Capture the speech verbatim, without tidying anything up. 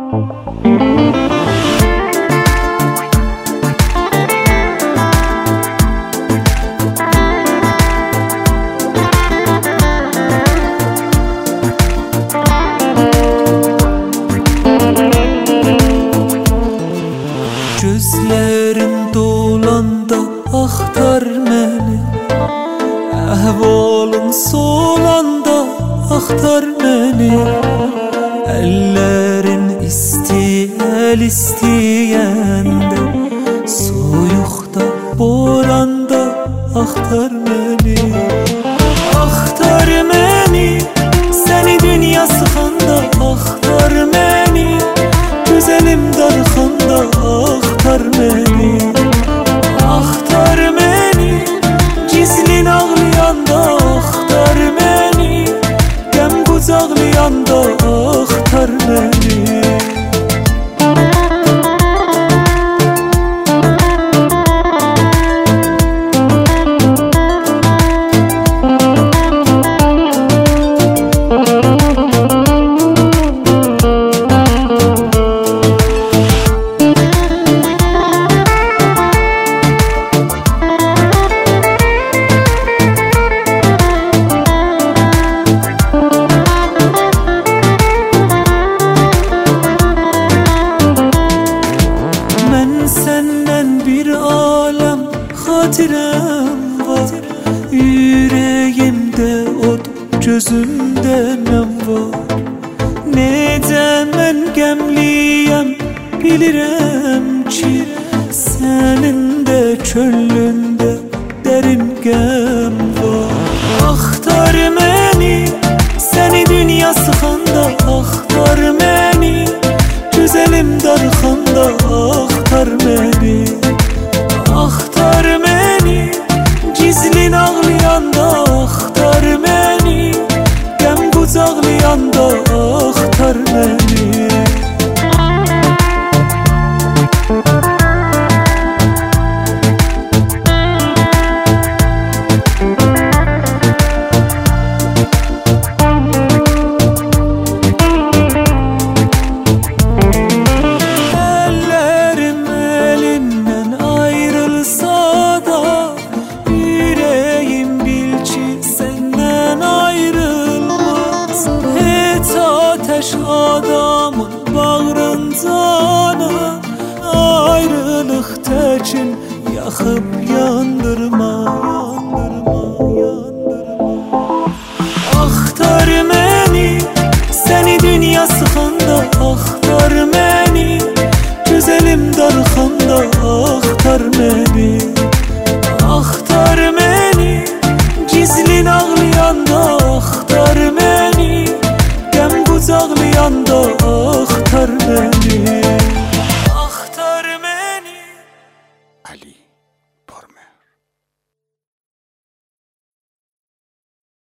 Gözlerim dolanda axtar məni, əhvalın solanda axtar məni. Əllərin istəyəl istəyəndə, soyuqda, boranda axtar məni. Axtar məni, səni dünya sıxanda axtar məni. Güzəlim darxanda axtar məni. Axtar məni, gizlin ağlayanda axtar məni. Qəm qucaqlayanda axtar məni. Səndən bir aləm xatirəm var, ürəyimdə od, gözümdə nəm var. Necə mən qəmliyəm, bilirəm ki, sənin də könlündə dərin qəm var. Axtar məni, səni dünya sıxanda axtar məni. Güzəlim darxanda axtar məni. Axtar məni, gizlin ağlayanda axtar məni. Qəm qucaqlayanda axtar məni. Ateş adamın bağrıncana, ayrılıq təkin yaxıb yandırma, yandırma, yandırma. Axtar məni, səni dünya sıxanda axtar məni. Güzəlim darxanda axtar məni.